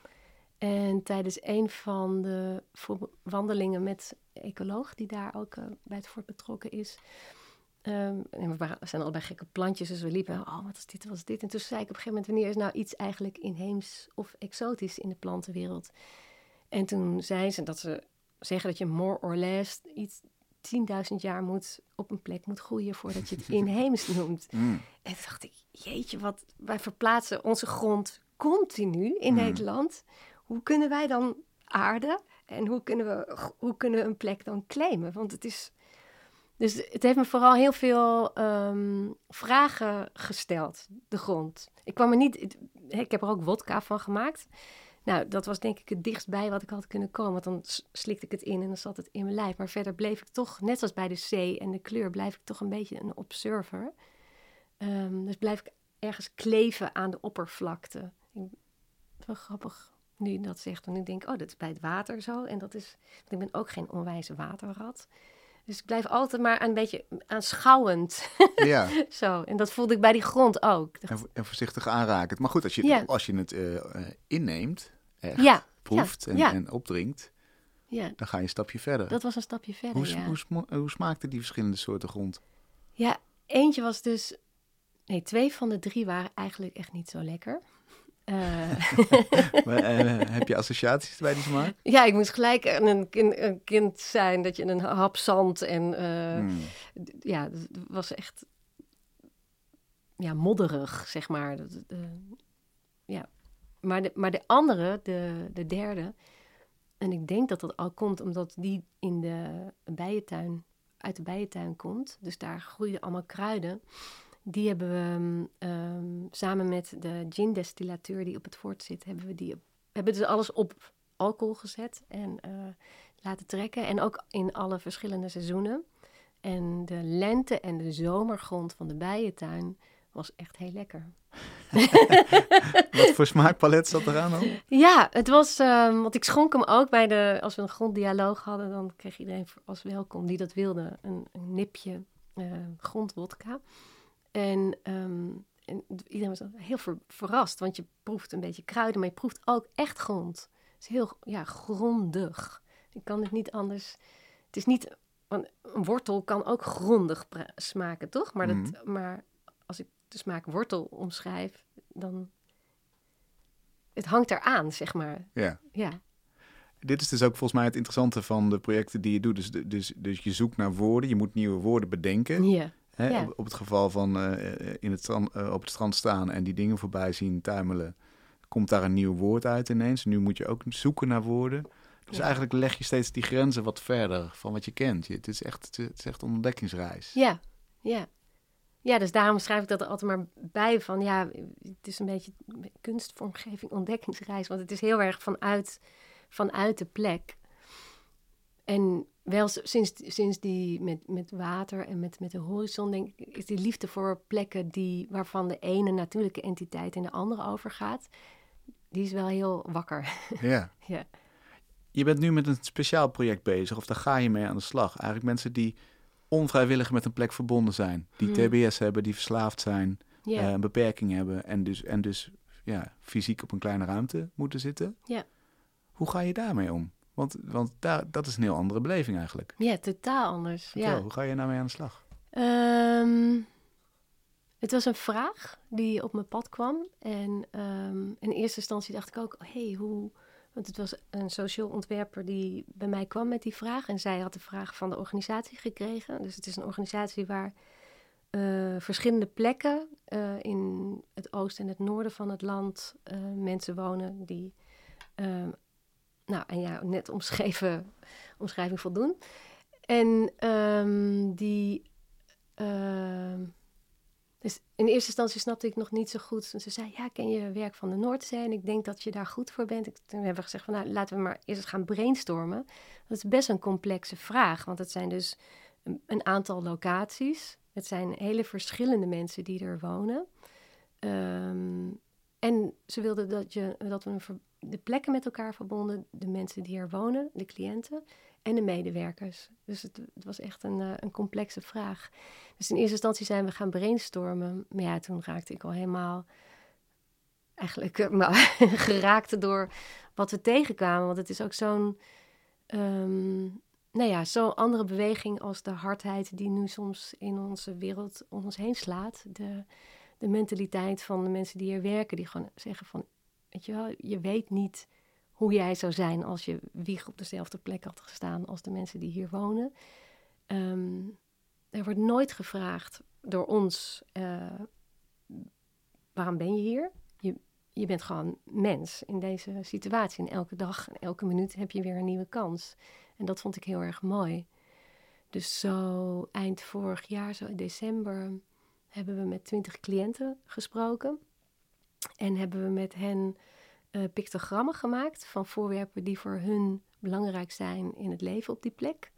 En tijdens een van de wandelingen met een ecoloog, die daar ook uh, bij het fort betrokken is. Um, en we, waren, we zijn allebei gekke plantjes, dus we liepen, oh, wat is dit, wat is dit? En toen zei ik op een gegeven moment, wanneer is nou iets eigenlijk inheems of exotisch in de plantenwereld? En toen zei ze dat ze zeggen dat je more or less iets tienduizend jaar moet op een plek moet groeien voordat je het inheems noemt. Mm. En toen dacht ik, jeetje, wat wij verplaatsen onze grond continu in mm. Nederland. Hoe kunnen wij dan aarde en hoe kunnen we, hoe kunnen we een plek dan claimen? Want het is... Dus het heeft me vooral heel veel um, vragen gesteld, de grond. Ik kwam er niet... Ik heb er ook wodka van gemaakt. Nou, dat was denk ik het dichtst bij wat ik had kunnen komen. Want dan slikte ik het in en dan zat het in mijn lijf. Maar verder bleef ik toch, net zoals bij de zee en de kleur, blijf ik toch een beetje een observer. Um, dus blijf ik ergens kleven aan de oppervlakte. Ik, het is wel grappig nu je dat zegt. Want ik denk, oh, dat is bij het water zo. En dat is... Want ik ben ook geen onwijze waterrat. Dus ik blijf altijd maar een beetje aanschouwend. Ja. Zo, en dat voelde ik bij die grond ook. En, en voorzichtig aanrakend. Maar goed, als je, ja. als je het uh, uh, inneemt, echt, ja. proeft ja. En, ja. en opdrinkt, ja. dan ga je een stapje verder. Dat was een stapje verder, hoe, ja. Hoe, hoe, hoe smaakten die verschillende soorten grond? Ja, eentje was dus... Nee, twee van de drie waren eigenlijk echt niet zo lekker. Uh. maar, uh, heb je associaties bij die smaak? Ja, ik moest gelijk een kind, een kind zijn dat je een hap zand en uh, hmm. d- ja, het was echt ja, modderig, zeg maar. Uh, ja. Maar, de, maar de andere, de, de derde, en ik denk dat dat al komt omdat die in de bijentuin, uit de bijentuin komt. Dus daar groeien allemaal kruiden. Die hebben we um, samen met de gin-destillateur die op het fort zit, hebben we die op, hebben dus alles op alcohol gezet en uh, laten trekken. En ook in alle verschillende seizoenen. En de lente- en de zomergrond van de bijentuin was echt heel lekker. Wat voor smaakpalet zat eraan dan? Ja, het was, um, want ik schonk hem ook bij de, als we een gronddialoog hadden, dan kreeg iedereen als welkom die dat wilde een, een nipje uh, grondwodka. En, um, en iedereen was heel ver, verrast, want je proeft een beetje kruiden, maar je proeft ook echt grond. Het is heel ja, grondig. Ik kan het niet anders. Het is niet Want een wortel kan ook grondig pra- smaken, toch? Maar, dat, Mm. maar als ik de smaak wortel omschrijf, dan... Het hangt eraan, zeg maar. Ja. Ja. Dit is dus ook volgens mij het interessante van de projecten die je doet. Dus, dus, dus je zoekt naar woorden, je moet nieuwe woorden bedenken. Ja. Hè? Ja. Op, op het geval van uh, in het strand, uh, op het strand staan en die dingen voorbij zien tuimelen, komt daar een nieuw woord uit ineens. Nu moet je ook zoeken naar woorden. Dus Ja. eigenlijk leg je steeds die grenzen wat verder van wat je kent. Je, het, is echt, het is echt een ontdekkingsreis. Ja, ja. Ja, dus daarom schrijf ik dat er altijd maar bij van... ja, het is een beetje kunstvormgeving, ontdekkingsreis. Want het is heel erg vanuit, vanuit de plek. En wel sinds, sinds die met, met water en met, met de horizon... denk ik, is die liefde voor plekken die, waarvan de ene natuurlijke entiteit in de andere overgaat... die is wel heel wakker. Ja. Ja. Je bent nu met een speciaal project bezig, of daar ga je mee aan de slag. Eigenlijk mensen die onvrijwillig met een plek verbonden zijn. Die Hmm. T B S hebben, die verslaafd zijn, Ja. uh, een beperking hebben... en dus, en dus ja, fysiek op een kleine ruimte moeten zitten. Ja. Hoe ga je daarmee om? Want, want daar, dat is een heel andere beleving eigenlijk. Ja, totaal anders. Vertel, Ja. hoe ga je daarmee aan de slag? Um, het was een vraag die op mijn pad kwam. En um, in eerste instantie dacht ik ook, hé, hey, hoe... Want het was een sociaal ontwerper die bij mij kwam met die vraag. En zij had de vraag van de organisatie gekregen. Dus het is een organisatie waar uh, verschillende plekken uh, in het oosten en het noorden van het land uh, mensen wonen die, uh, nou, en ja, net omschreven omschrijving voldoen. En um, die... Uh, Dus in eerste instantie snapte ik nog niet zo goed. En ze zei, ja, ken je werk van de Noordzee? En ik denk dat je daar goed voor bent. Ik, toen hebben we gezegd, van, nou, laten we maar eerst gaan brainstormen. Dat is best een complexe vraag. Want het zijn dus een, een aantal locaties. Het zijn hele verschillende mensen die er wonen. Um, en ze wilden dat, je, dat we een, de plekken met elkaar verbonden. De mensen die er wonen, de cliënten en de medewerkers. Dus het, het was echt een, uh, een complexe vraag. Dus in eerste instantie zijn we gaan brainstormen. Maar ja, toen raakte ik al helemaal eigenlijk uh, maar, geraakt door wat we tegenkwamen. Want het is ook zo'n, um, nou ja, zo'n andere beweging als de hardheid die nu soms in onze wereld om ons heen slaat. De, de mentaliteit van de mensen die hier werken, die gewoon zeggen van, weet je wel, je weet niet hoe jij zou zijn als je wieg op dezelfde plek had gestaan als de mensen die hier wonen. Um, er wordt nooit gevraagd door ons, uh, waarom ben je hier? Je, je bent gewoon mens in deze situatie. En elke dag en elke minuut heb je weer een nieuwe kans. En dat vond ik heel erg mooi. Dus zo eind vorig jaar, zo in december, hebben we met twintig cliënten gesproken. En hebben we met hen uh, pictogrammen gemaakt van voorwerpen die voor hun belangrijk zijn in het leven op die plek.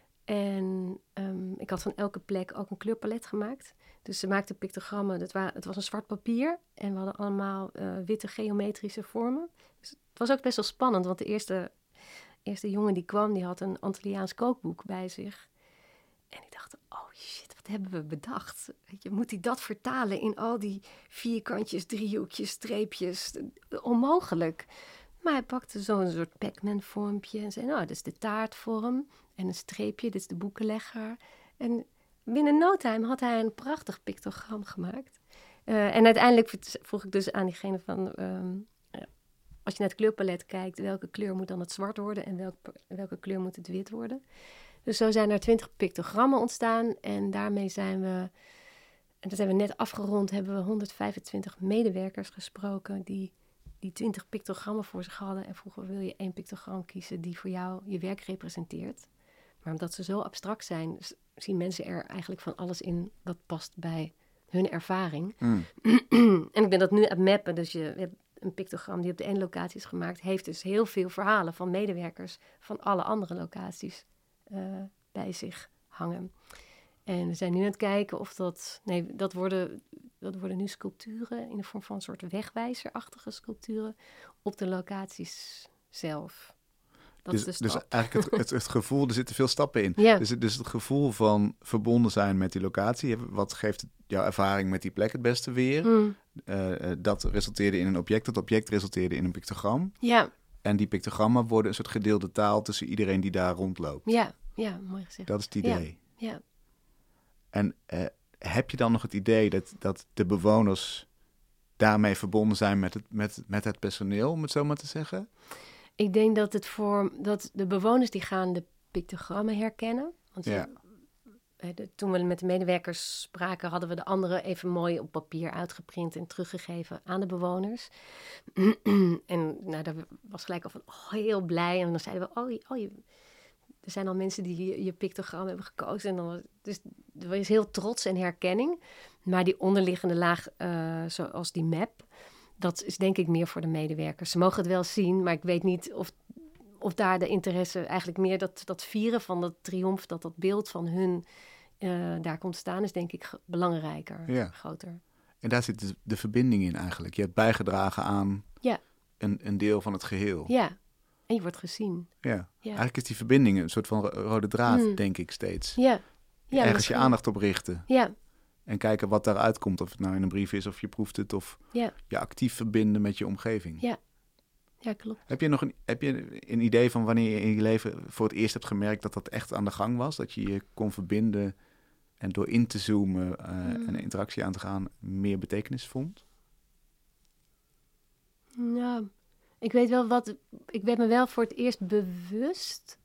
En um, ik had van elke plek ook een kleurpalet gemaakt. Dus ze maakten pictogrammen. Het, wa- het was een zwart papier. En we hadden allemaal uh, witte geometrische vormen. Dus het was ook best wel spannend. Want de eerste, eerste jongen die kwam, die had een Antilliaans kookboek bij zich. En ik dacht, oh shit, wat hebben we bedacht? Weet je, moet hij dat vertalen in al die vierkantjes, driehoekjes, streepjes? Onmogelijk. Maar hij pakte zo'n soort Pac-Man vormpje en zei, nou, dit is de taartvorm. En een streepje, dit is de boekenlegger. En binnen no time had hij een prachtig pictogram gemaakt. Uh, en uiteindelijk vroeg ik dus aan diegene van, um, als je naar het kleurpalet kijkt, welke kleur moet dan het zwart worden en welke, welke kleur moet het wit worden? Dus zo zijn er twintig pictogrammen ontstaan en daarmee zijn we, en dat hebben we net afgerond, hebben we honderdvijfentwintig medewerkers gesproken die die twintig pictogrammen voor zich hadden en vroegen, wil je één pictogram kiezen die voor jou je werk representeert? Maar omdat ze zo abstract zijn, zien mensen er eigenlijk van alles in wat past bij hun ervaring. Mm. En ik ben dat nu aan het mappen, dus je hebt een pictogram die op de ene locatie is gemaakt, heeft dus heel veel verhalen van medewerkers van alle andere locaties uh, bij zich hangen. En we zijn nu aan het kijken of dat, nee, dat worden, dat worden nu sculpturen in de vorm van een soort wegwijzerachtige sculpturen op de locaties zelf. Dat dus, is de dus eigenlijk het, het, het gevoel, er zitten veel stappen in. Ja. Dus, dus het gevoel van verbonden zijn met die locatie. Wat geeft jouw ervaring met die plek het beste weer? Hmm. Uh, dat resulteerde in een object. Dat object resulteerde in een pictogram. Ja. En die pictogrammen worden een soort gedeelde taal tussen iedereen die daar rondloopt. Ja, ja, mooi gezegd. Dat is het idee. Ja, ja. En uh, heb je dan nog het idee dat, dat de bewoners daarmee verbonden zijn met het, met, met het personeel, om het zo maar te zeggen? Ik denk dat het voor dat de bewoners die gaan de pictogrammen herkennen. Want Ja. je, de, toen we met de medewerkers spraken, hadden we de andere even mooi op papier uitgeprint en teruggegeven aan de bewoners. En nou, daar was gelijk al van oh, heel blij. En dan zeiden we, oh, je, oh je, er zijn al mensen die je, je pictogram hebben gekozen. En dan was, dus er was heel trots en herkenning. Maar die onderliggende laag, uh, zoals die map, dat is denk ik meer voor de medewerkers. Ze mogen het wel zien, maar ik weet niet of, of daar de interesse eigenlijk meer dat, dat vieren van dat triomf, dat dat beeld van hun uh, daar komt staan, is denk ik g- belangrijker, ja. groter. En daar zit de, de verbinding in eigenlijk. Je hebt bijgedragen aan ja. een, een deel van het geheel. Ja, en je wordt gezien. Ja, ja. eigenlijk is die verbinding een soort van rode draad, mm. denk ik steeds. Ja. ja Ergens misschien. je aandacht op richten. Ja. En kijken wat daaruit komt. Of het nou in een brief is of je proeft het. Of ja. je actief verbinden met je omgeving. Ja, ja klopt. Heb je nog een, heb je een idee van wanneer je in je leven voor het eerst hebt gemerkt dat dat echt aan de gang was? Dat je je kon verbinden en door in te zoomen uh, mm. en interactie aan te gaan meer betekenis vond? Nou, ik weet wel wat... Ik werd me wel voor het eerst bewust...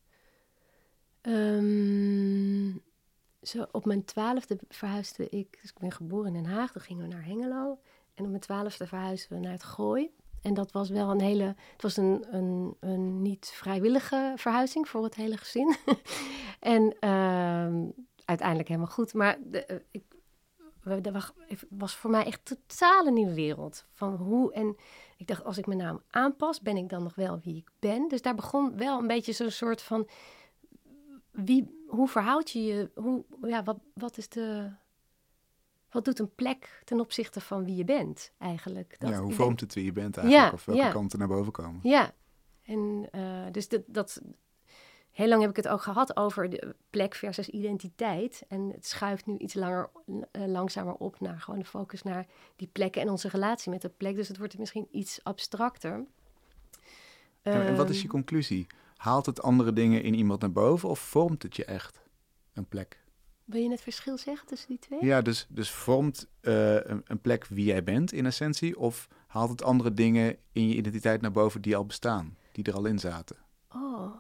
Um, Zo, op mijn twaalfde verhuisde ik... Dus ik ben geboren in Den Haag. Toen gingen we naar Hengelo. En op mijn twaalfde verhuisden we naar het Gooi. En dat was wel een hele... Het was een, een, een niet vrijwillige verhuizing voor het hele gezin. en uh, uiteindelijk helemaal goed. Maar de, uh, ik, dat was voor mij echt een totale nieuwe wereld. Van hoe... En ik dacht, als ik mijn naam aanpas, ben ik dan nog wel wie ik ben? Dus daar begon wel een beetje zo'n soort van... Wie, hoe verhoud je je... Hoe, ja, wat, wat is de... Wat doet een plek ten opzichte van wie je bent, eigenlijk? Dat, ja, hoe vormt denk, het wie je bent eigenlijk? Ja, of welke ja. kanten naar boven komen? Ja, en uh, dus dat, dat... Heel lang heb ik het ook gehad over de plek versus identiteit. En het schuift nu iets langer, uh, langzamer op naar gewoon de focus naar die plekken en onze relatie met de plek. Dus het wordt misschien iets abstracter. En, um, en wat is je conclusie? Haalt het andere dingen in iemand naar boven of vormt het je echt een plek? Wil je het verschil zeggen tussen die twee? Ja, dus, dus vormt uh, een, een plek wie jij bent in essentie... of haalt het andere dingen in je identiteit naar boven die al bestaan, die er al in zaten? Oh.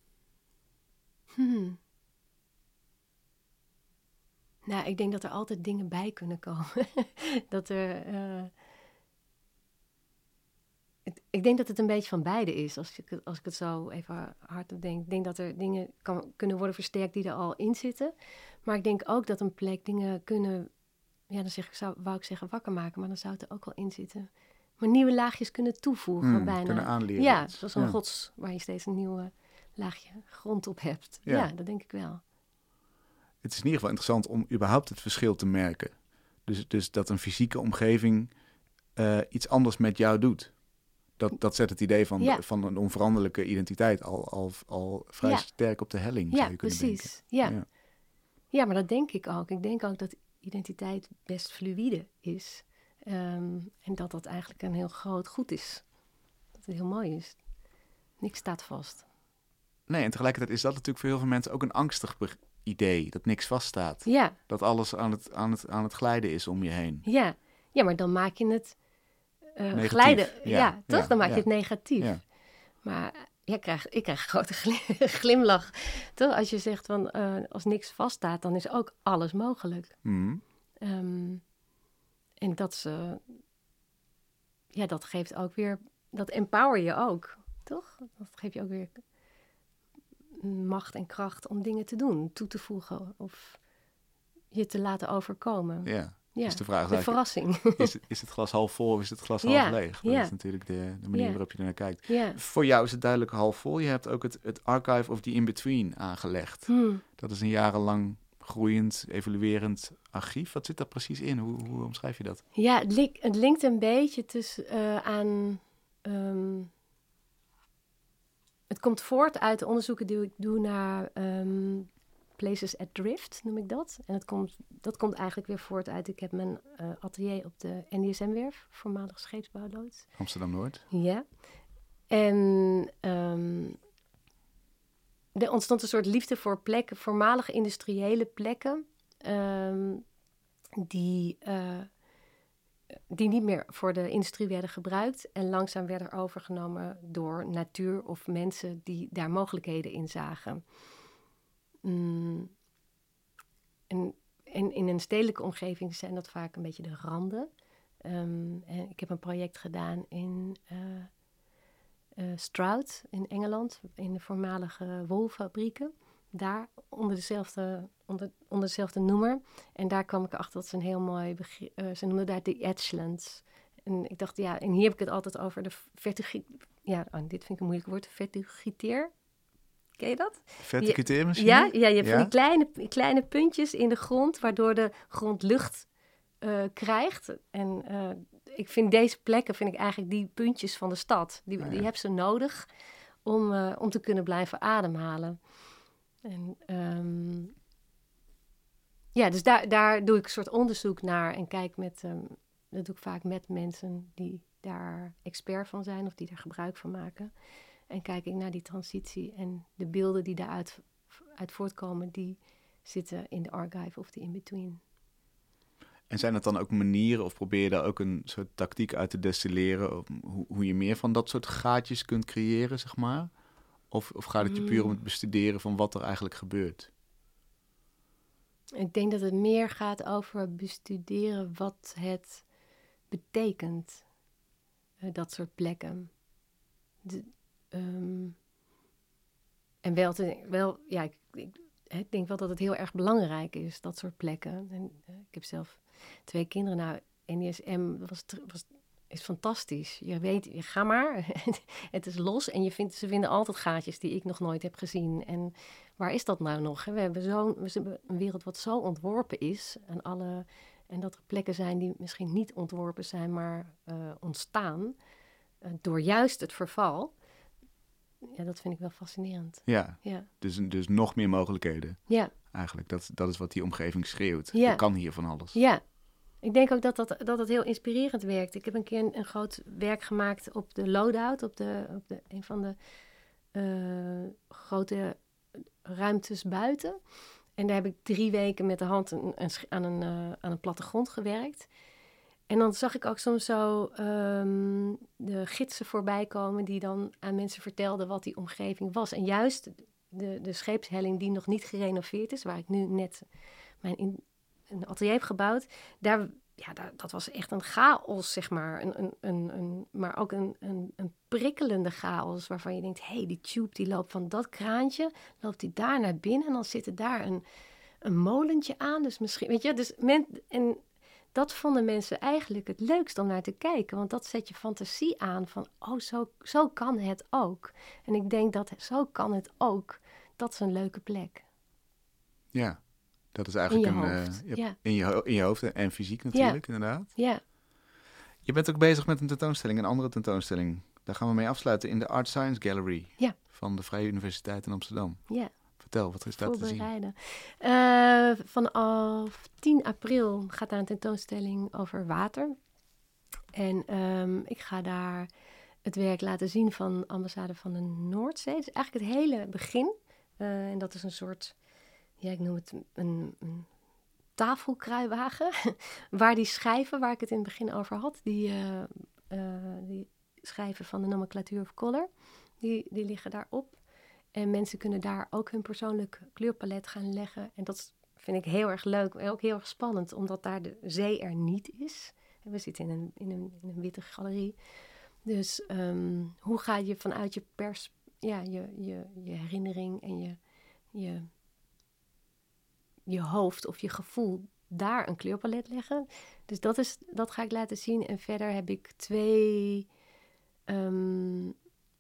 Hmm. Nou, ik denk dat er altijd dingen bij kunnen komen. dat er... Uh... Ik denk dat het een beetje van beide is, als ik, als ik het zo even hardop denk. Ik denk dat er dingen kan, kunnen worden versterkt die er al in zitten. Maar ik denk ook dat een plek dingen kunnen... Ja, dan zeg ik, zou, wou ik zeggen wakker maken, maar dan zou het er ook al in zitten. Maar nieuwe laagjes kunnen toevoegen hmm, bijna. Kunnen aanleren. Ja, zoals een ja. rots waar je steeds een nieuwe laagje grond op hebt. Ja. ja, dat denk ik wel. Het is in ieder geval interessant om überhaupt het verschil te merken. Dus, dus dat een fysieke omgeving uh, iets anders met jou doet. Dat, dat zet het idee van, ja. de, van een onveranderlijke identiteit al, al, al vrij ja. sterk op de helling, zou ja, je kunnen precies. denken. Ja. Ja. ja, maar dat denk ik ook. Ik denk ook dat identiteit best fluïde is. Um, en dat dat eigenlijk een heel groot goed is. Dat het heel mooi is. Niks staat vast. Nee, en tegelijkertijd is dat natuurlijk voor heel veel mensen ook een angstig be- idee. Dat niks vaststaat. Ja. Dat alles aan het, aan, het, aan het glijden is om je heen. Ja, ja maar dan maak je het... Uh, glijden, ja, ja toch? Ja, dan maak je ja. het negatief. Ja. Maar ja, ik, krijg, ik krijg een grote glimlach. Toch? Als je zegt van uh, als niks vaststaat, dan is ook alles mogelijk. Mm. Um, en dat is, uh, ja, dat geeft ook weer, dat empower je ook, toch? Dat geeft je ook weer macht en kracht om dingen te doen, toe te voegen of je te laten overkomen. Ja. Ja, dus de vraag is de verrassing. Is, is het glas half vol of is het glas half ja, leeg? Dat ja. is natuurlijk de, de manier ja. waarop je er naar kijkt. Ja. Voor jou is het duidelijk half vol. Je hebt ook het, het Archive of the In-Between aangelegd. Hmm. Dat is een jarenlang groeiend, evoluerend archief. Wat zit daar precies in? Hoe, hoe omschrijf je dat? Ja, het, li- het linkt een beetje tussen, uh, aan... Um, het komt voort uit de onderzoeken die ik doe naar... Um, Places at Drift, noem ik dat. En het komt, dat komt eigenlijk weer voort uit... Ik heb mijn uh, atelier op de N D S M-werf, voormalig scheepsbouwloods. Amsterdam-Noord. Ja. En um, er ontstond een soort liefde voor plekken, voormalige industriële plekken, um, die, uh, die niet meer voor de industrie werden gebruikt en langzaam werden overgenomen door natuur of mensen die daar mogelijkheden in zagen. Mm. En, en in een stedelijke omgeving zijn dat vaak een beetje de randen. Um, en ik heb een project gedaan in uh, uh, Stroud in Engeland, in de voormalige wolfabrieken. Daar onder dezelfde, onder, onder dezelfde noemer. En daar kwam ik achter dat ze een heel mooi begrip, uh, ze noemden daar de edgelands. En ik dacht, ja, en hier heb ik het altijd over de vertig... Ja, oh, dit vind ik een moeilijk woord, vertigiteer. Ken je dat? Verticuteren misschien? Ja, ja, je hebt ja? van die kleine, kleine puntjes in de grond, waardoor de grond lucht uh, krijgt. En uh, ik vind deze plekken, vind ik eigenlijk die puntjes van de stad. Die, oh, ja. die heb ze nodig om, uh, om te kunnen blijven ademhalen. En um, ja, dus daar, daar doe ik een soort onderzoek naar en kijk met, um, dat doe ik vaak met mensen die daar expert van zijn of die daar gebruik van maken. En kijk ik naar die transitie en de beelden die daaruit uit voortkomen, die zitten in de archive of de in-between. En zijn het dan ook manieren of probeer je daar ook een soort tactiek uit te destilleren? Of hoe, hoe je meer van dat soort gaatjes kunt creëren, zeg maar? Of, of gaat het je puur om het bestuderen van wat er eigenlijk gebeurt? Ik denk dat het meer gaat over bestuderen wat het betekent, uh, dat soort plekken. De, um, en wel, te, wel ja, ik, ik, ik denk wel dat het heel erg belangrijk is, dat soort plekken. En, uh, ik heb zelf twee kinderen. Nou, N I S M was, was, is fantastisch. Je weet, je ga maar. Het is los en je vindt, ze vinden altijd gaatjes die ik nog nooit heb gezien. En waar is dat nou nog? We hebben, zo, we hebben een wereld wat zo ontworpen is. En, alle, en dat er plekken zijn die misschien niet ontworpen zijn, maar uh, ontstaan uh, door juist het verval. Ja, dat vind ik wel fascinerend. Ja, ja. Dus, dus nog meer mogelijkheden. Ja. Eigenlijk, dat, dat is wat die omgeving schreeuwt. Ja. Er kan hier van alles. Ja. Ik denk ook dat dat, dat het heel inspirerend werkt. Ik heb een keer een, een groot werk gemaakt op de loadout, op, de, op de, een van de uh, grote ruimtes buiten. En daar heb ik drie weken met de hand een, een, aan, een, uh, aan een plattegrond gewerkt. En dan zag ik ook soms zo um, de gidsen voorbij komen die dan aan mensen vertelden wat die omgeving was. En juist de, de scheepshelling die nog niet gerenoveerd is, waar ik nu net mijn in, een atelier heb gebouwd, daar, ja, daar, dat was echt een chaos, zeg maar. Een, een, een, een, maar ook een, een, een prikkelende chaos waarvan je denkt, hé, hey, die tube die loopt van dat kraantje, loopt die daar naar binnen en dan zit er daar een, een molentje aan. Dus misschien, weet je, dus men, en dat vonden mensen eigenlijk het leukst om naar te kijken, want dat zet je fantasie aan van, oh, zo, zo kan het ook. En ik denk dat zo kan het ook. Dat is een leuke plek. Ja. Dat is eigenlijk in je een hoofd. Uh, ja. in, je, in je hoofd en fysiek natuurlijk, ja. inderdaad. Ja. Je bent ook bezig met een tentoonstelling, een andere tentoonstelling. Daar gaan we mee afsluiten in de Art Science Gallery ja. van de Vrije Universiteit in Amsterdam. Ja. Vertel, wat is daar te zien? Uh, vanaf tien april gaat daar een tentoonstelling over water. En um, ik ga daar het werk laten zien van Ambassade van de Noordzee. Dus eigenlijk het hele begin. Uh, en dat is een soort, ja, ik noem het een, een tafelkruiwagen. Waar die schijven, waar ik het in het begin over had, die, uh, uh, die schijven van de nomenclatuur of color, die, die liggen daarop. En mensen kunnen daar ook hun persoonlijk kleurpalet gaan leggen. En dat vind ik heel erg leuk, en ook heel erg spannend, omdat daar de zee er niet is. En we zitten in een, in een, in een witte galerie. Dus um, hoe ga je vanuit je pers, ja, je, je, je herinnering en je, je, je hoofd of je gevoel daar een kleurpalet leggen? Dus dat, is, dat ga ik laten zien. En verder heb ik twee... Um,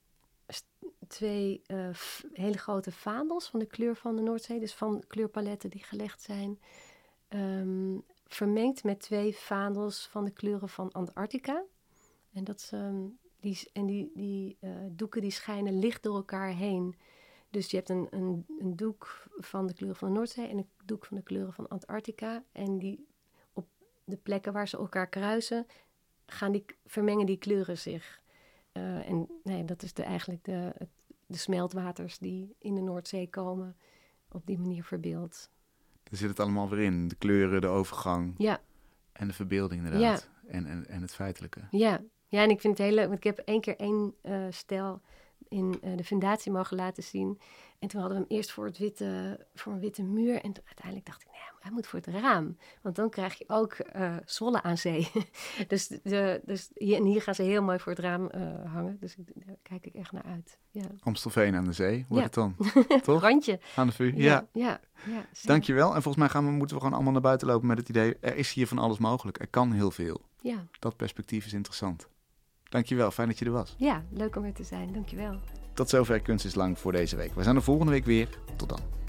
twee uh, f- hele grote vaandels van de kleur van de Noordzee. Dus van kleurpaletten die gelegd zijn. Um, vermengd met twee vaandels van de kleuren van Antarctica. En, dat, um, die, en die, die uh, doeken die schijnen licht door elkaar heen. Dus je hebt een, een, een doek van de kleuren van de Noordzee en een doek van de kleuren van Antarctica. En die, op de plekken waar ze elkaar kruisen, gaan die, vermengen die kleuren zich. Uh, en nee, dat is de, eigenlijk de, het, de smeltwaters die in de Noordzee komen op die manier verbeeld. Er zit het allemaal weer in. De kleuren, de overgang. Ja. En de verbeelding inderdaad. Ja. En, en, en het feitelijke. Ja. Ja, en ik vind het heel leuk. Want ik heb één keer één uh, stel in uh, de fundatie mogen laten zien. En toen hadden we hem eerst voor, het witte, voor een witte muur. En toen, uiteindelijk dacht ik, nee, hij moet voor het raam. Want dan krijg je ook uh, Zwolle aan zee. dus de, dus hier, en hier gaan ze heel mooi voor het raam uh, hangen. Dus ik, daar kijk ik echt naar uit. Ja. Amstelveen aan de zee, wordt ja. het dan? Toch? Randje. Aan de vuur, ja. ja. ja, ja Dankjewel. En volgens mij gaan we, moeten we gewoon allemaal naar buiten lopen met het idee... er is hier van alles mogelijk. Er kan heel veel. Ja. Dat perspectief is interessant. Dankjewel, fijn dat je er was. Ja, leuk om er te zijn. Dankjewel. Tot zover Kunst is Lang voor deze week. We zijn er volgende week weer. Tot dan.